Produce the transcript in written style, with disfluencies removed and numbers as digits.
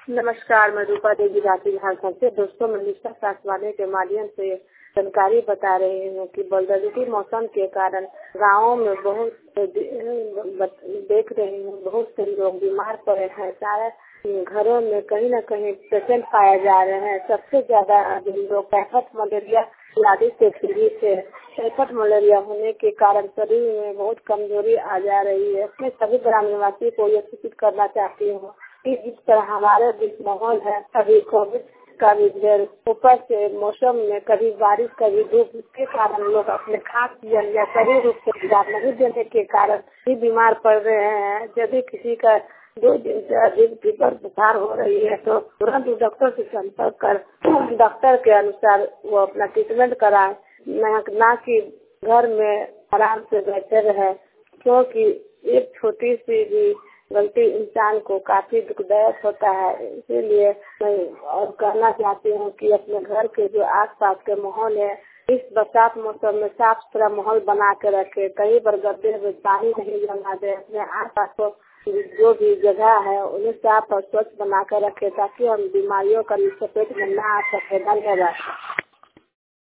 नमस्कार, मैं रूपा देवी राठी झारखंड से। दोस्तों, मैं निष्ठा सासवाने के माध्यम से जानकारी बता रही हूँ कि बदलती मौसम के कारण गाँवों में देख रही हूँ बहुत से लोग बीमार पड़े हैं। सारे घरों में कहीं न कहीं पेशेंट पाए जा रहे हैं। सबसे ज्यादा लोग टाइफाइड मलेरिया लादी से पीड़ित है। टाइफाइड मलेरिया होने के कारण शरीर में बहुत कमजोरी आ जा रही है। मैं सभी ग्रामीणवासी को यह सूचित करना चाहती हूँ कि जिस तरह हमारे बीच माहौल है, अभी कोविड का भी ऊपर से मौसम में कभी बारिश कभी धूप के कारण लोग अपने खाद्य या शरीर रूप से ध्यान नहीं देने के कारण भी बीमार पड़ रहे हैं। यदि किसी का 2 दिन से अधिक फीवर बुखार हो रही है तो तुरंत डॉक्टर से संपर्क कर डॉक्टर के अनुसार वो अपना ट्रीटमेंट कराए, ना कि घर में आराम से बैठे रहे, क्योंकि एक छोटी सी भी गलती इंसान को काफी दुखदायक होता है। इसीलिए मैं और कहना चाहती हूँ कि अपने घर के जो आसपास के माहौल है, इस बरसात मौसम में साफ सुथरा माहौल बना के रखे। कहीं पर गड्ढे में पानी नहीं जमा दे। अपने आसपास को जो भी जगह है उन्हें साफ और स्वच्छ बना कर रखे ताकि हम बीमारियों का चपेट में न आ सके। धन्यवाद।